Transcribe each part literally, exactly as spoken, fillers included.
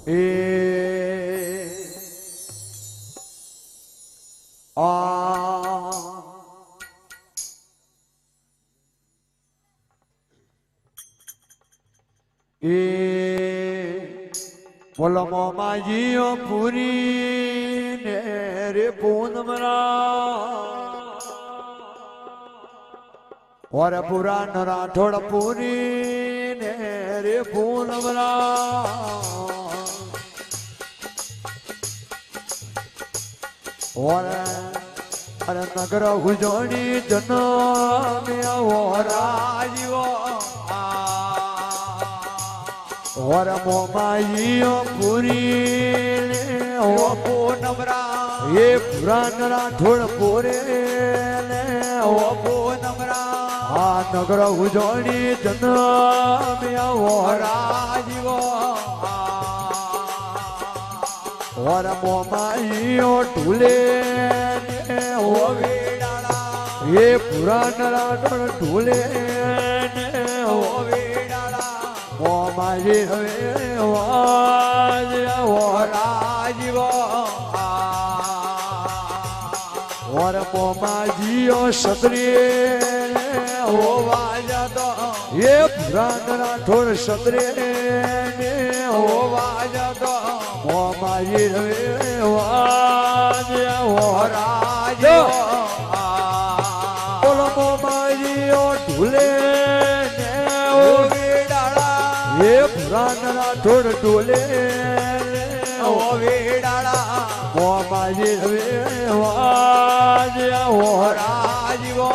એ આ એ બોલો મોમાં જીઓ પૂરી ને રે પૂનમરા ઓર પુરા નરા થોડ પૂરી ને રે પૂનમરા ઓર અરે નગર હુજોડી જન્મ્યા ઓરાજીઓ ઓર મોમાઈઓ પૂરી ને ઓ પૂનમરા એ પુરા નરા થોડ પૂરે ને ઓ પૂનમરા આ નગર ઉજોડી જન્મ્યા ઓરાજીઓ ઓર મોમાઈઓ ઢૂલે ને ઓ વેડાળા એ પુરા નરા થોડ ઢૂલે ને ઓ વેડાળા મોમાઈ હવે વાજ ઓરાજીઓ ઓર મોમાજીઓ સત્રી ઓ વાજતો એ પુરાણના થોડ સત્રી ને ઓ વાજતો મોમાજી હવે વાજ ઓરાજીઓ બોલો મોમાજીઓ ઢૂલે ને ઓ વેડાળા એ પુરાણના થોડ ઢૂલે ઓ વેડાળા મોમાજી હવે વાજ ઓરાજીઓ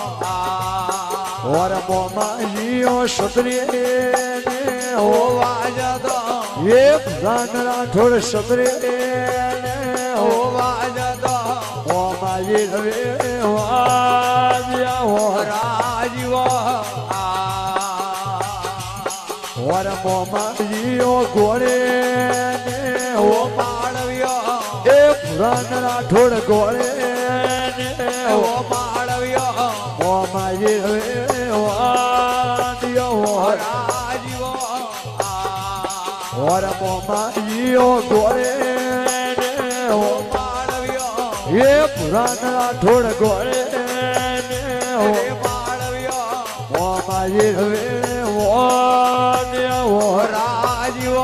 ઓર મોમાજીઓ સત્રી ને ઓ વાજતો એ પુરાણના થોડ સત્રી ને ઓ વાજતો મોમાજી હવે વાજ ઓરાજીઓ ઓર મોમાજીઓ ગોળે ને ઓ માળવ્યો એ પુરાણના થોડ ગોળે ને ઓ માળવ્યો મોમાજી હવે વાડિયો ઓરાજીઓ ઓર મોમાજીઓ ગોળે ને ઓ માળવ્યો એ પુરાણના થોડ ગોળે ને ઓ માળવ્યો મોમાજી હવે વાડિયો ઓરાજીઓ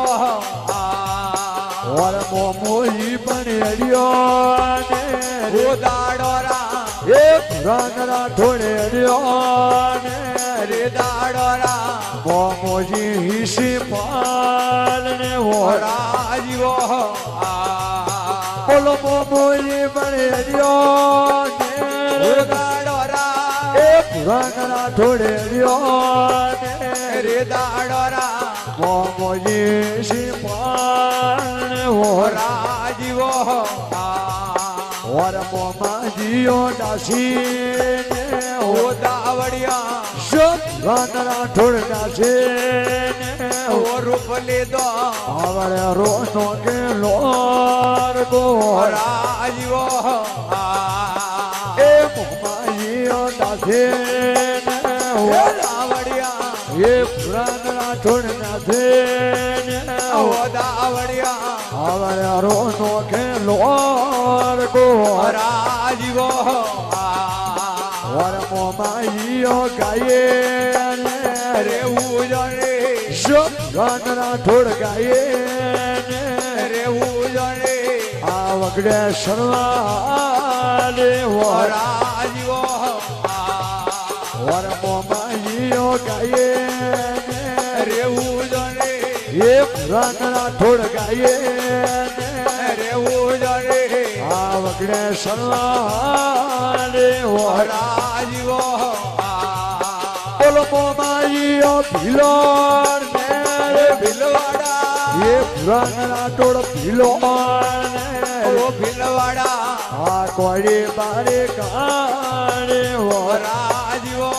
ઓર મોમોજી પણ અડિયો ને રે દાડોરા એ પુરાણના થોડે અડિયો ને રે દાડોરા મોમોજી હિસી પાલ ને ઓરાજીઓ બોલો મોમોજી પણ અડિયો ને રે દાડોરા એ પુરાણના થોડે અડિયો ને રે દાડોરા મોમોજી હિસી પાલ ઓરાજીઓ ઓર મોમાજીઓ દાસી ને ઓ દાવડિયા શોધવાના થોડ દાસી ને ઓ રૂપ લીધો આવડે રોનો કે લોર ઓરાજીઓ એ મોમાજીઓ દાસી ને ઓ દાવડિયા એ પુરાણના થોડ દાસી ને ઓ દાવડિયા આવડે રોનો કે લોર ઓરાજીઓ ઓર મોમાઈઓ ગાયે ને રે ઉજણે શોધવાના થોડ ગાયે ને રે ઉજણે આ વગડે સરવાલે ઓરાજીઓ ઓર મોમાઈઓ ગાયે ને રે ઉજણે એ પુરાણના થોડ ગાયે ને રે ઉજણે આ વગડે સરવાલે ઓરાજીઓ બોલો મોમાઈઓ ભીલો ને રે ભીલવાડા એ પુરાણના થોડ ભીલો ને ઓ ભીલવાડા આ કોડી બારે કાળે ઓરાજીઓ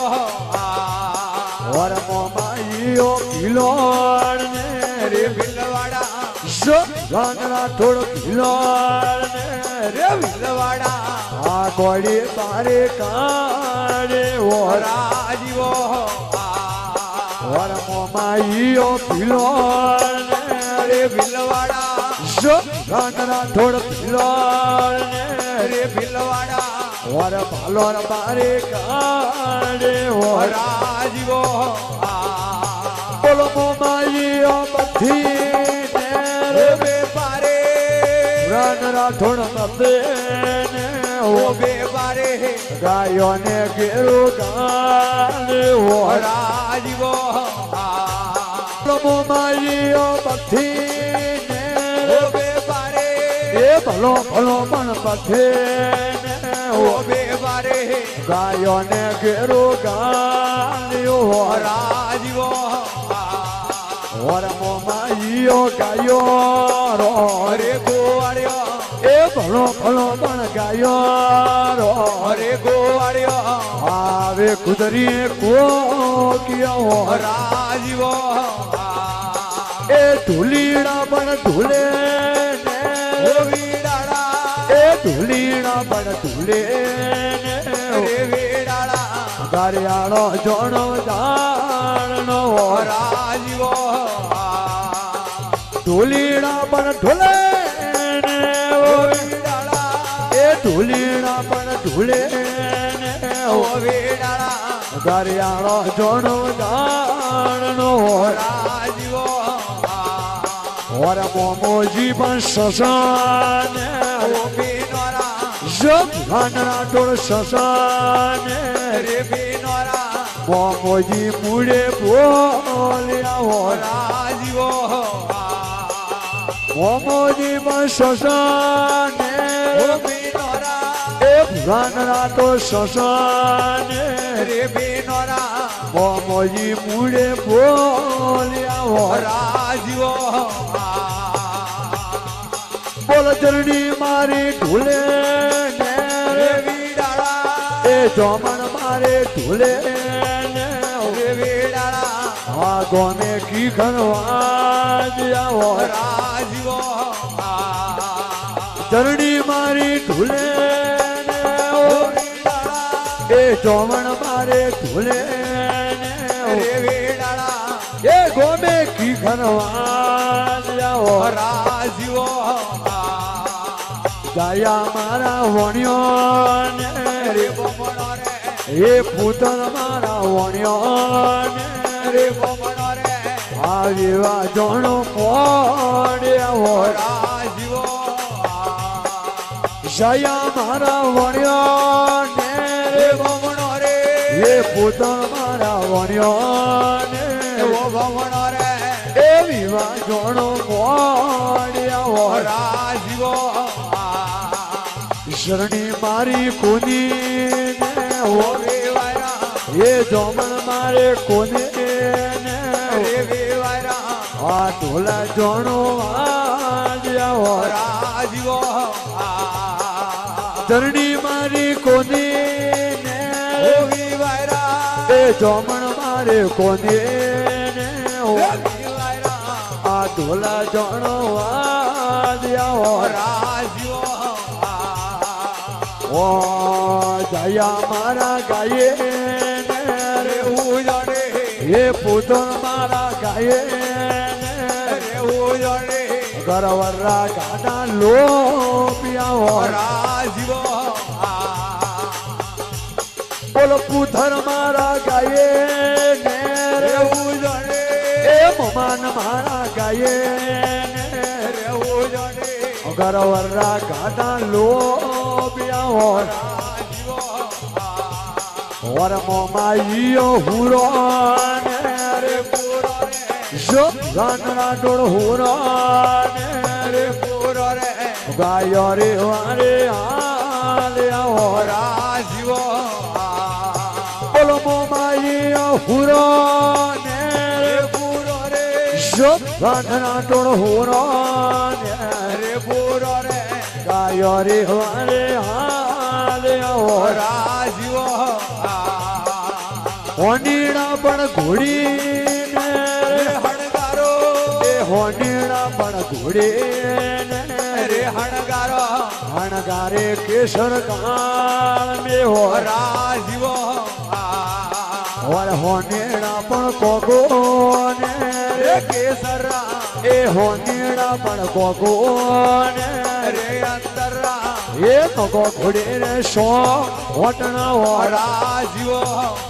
ઓર મોમાઈઓ ભીલો ને રે ભીલવાડા શોધવાના થોડ ભીલો ને રે ભીલવાડા આ કોડી બારે કાળે ઓરાજીઓ ઓર મોમાઈઓ ભીલો ને રે ભીલવાડા જો રાનરા થોડ ભીલોણ ને રે ભીલવાડા વર ભાલોર બારે કાઢે વર રાજીવો બોલો મોમાઈઓ બધી ને રે વેપારે રાનરા થોડ મતે ને ઓ વેપારે ગાયો ને ઘેરું ગાલે વર રાજીવો મોમાઈઓ બધી ને ઓ વેપારે એ ભલો ભલો પણ બધે ને ઓ વેપારે ગાયો ને ઘેરું ગાલ્યો વર રાજીવો વર મોમાઈઓ ગાયો રો રે ગોવાળ્યો એ ભલો ભલો પણ ગાયો રો રે ગોવાળ્યો આવે કુદરી કોકિયો રાજીવો એ ધૂલીડા પણ ધૂલે ને ઓ વીડાળા એ ધૂલીડા પણ ધૂલે ને રે વીડાળા ગારિયાળો જોણો જાણનો રાજીવો ધૂલીડા પણ ધૂલે ને ઓ વીડાળા એ ધૂલીડા પણ ધૂલે ને ઓ વીડાળા ગારિયાળો જોણો જાણનો રાજીવો ઓર મોમોજી પણ સસાને ઓ બીનોરા જબ રાનરા ટોળ સસાને રે બીનોરા મોમોજી મૂળે બોલ્યા હો રાજીવો મોમોજી પણ સસાને ઓ બીનોરા એ રાનરા તો સસાને રે બીનોરા મોમોજી મૂળે બોલ્યા હો રાજીવો બોલ ચરણી મારી ઢૂલે ને રે વીડાળા એ જોમણ મારે ઢૂલે ને રે વીડાળા આ ગોને કી ખણવા હો રાજીવો ચરણી મારી ઢૂલે ને ઓ વીડાળા એ જોમણ મારે ઢૂલે ને રે વીડાળા એ ગોમે કી ખણવા હો રાજીવો ગાયા મારા વણ્યો ને રે બમણો રે એ પૂતન મારા વણ્યો ને રે બમણો રે આ વિવા જોણો મોડ્યા હો રાજીવો જયા મારા વણ્યો ને રે બમણો રે એ પૂતન મારા વણ્યો ને ઓ બમણો રે એ વિવા જોણો મોડ્યા હો રાજીવો શરણી મારી કોની ને ઓ હો વેવારા એ જોમણ મારે કોને ને રે વેવારા આ ઢોલા જોણો આવ્યા હો રાજીવો ચરણી મારી કોની ને ઓ વેવારા એ જોમણ મારે કોને ને હો વેવારા આ ઢોલા જોણો આવ્યા હો રાજીવો ઓ જયા મારા ગાયે ને રે ઉજડે એ પૂતન મારા ગાયે ને રે ઉજડે ગરવરા ગાડા લોપિયા હો રાજીવો બોલ પૂથર મારા ગાયે ને રે ઉજડે એ મમાન મારા ગાયે ને રે ઉજડે ગરવરા ગાડા લોપિયા હો રાજીવો ઓર મોમાઈઓ હુરો ને રે પૂરો રે જો રાનરા ડોળ હુરો ને રે પૂરો રે ગાયો રે વારે હાલ્યા હો રાજીવો બોલો મોમાઈઓ હુરો ને રે પૂરો રે જો રાનરા ડોળ હુરો ને રે પૂરો રે ગાયો રે વારે હાલ્યા હો રાજીવો હોનીડા પણ ઘોડી ને રે હણગારો એ હોનીડા પણ ઘોડી ને રે હણગારો હણગારે કેસર કાળ મે હો રાજીવો વર હોનેડા પણ કોકો ને રે કેસરા એ હોનેડા પણ કોકો ને રે અંતરા એ કોકો ઘોડે રે સો વટણા વરા રાજીવો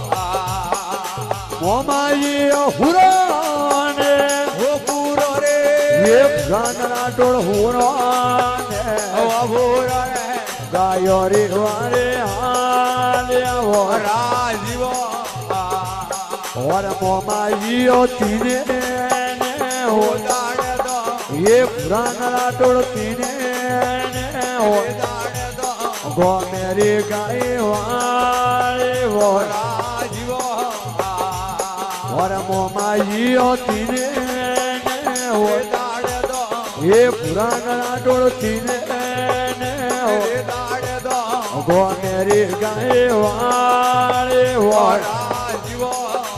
મોમાજી હુરાને હો પૂરો રે એ ગાનના ટોળ હુરાને પૂરો રે ગાયો રે વારે હાલ્યા વરા રાજીવો વર મોમાજી તીને ને હો દાડે દો એ ગાનના ટોળ તીને ને હો દાડે દો ગોમેરી ગાય વારે વરા રાજીવો વર મોમાજી તીને ને હો દાડે દો એ પુરાણના ટોળ તીને ને હો દાડે દો ગોમેરી ગાય વારે વર રાજીવો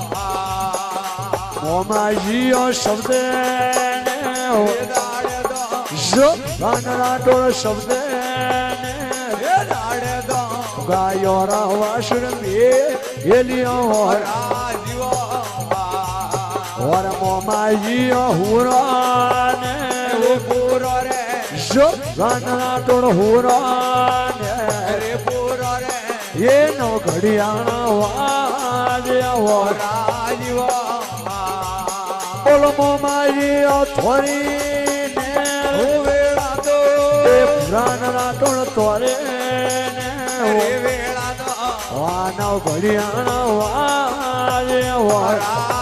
મોમાજી શબ્દ ને હો દાડે દો જો ગાનના ટોળ શબ્દ ને દાડે દો ગાયો રાવાસુર મે એલિયો વર રાજીવો વર મોમાજી હુરાને પૂરો રે જો ગાનના ટોળ હુરાને રે પૂરો રે એ નો ઘડિયાળા વાજ્યા વર રાજીવો બોલો મોમાજી થોરી ને વેળા દો એ પુરાણના ટોળ તોરે ને રે વેળા દો વાનવ ઘડિયાળા વાજ્યા વર રાજીવો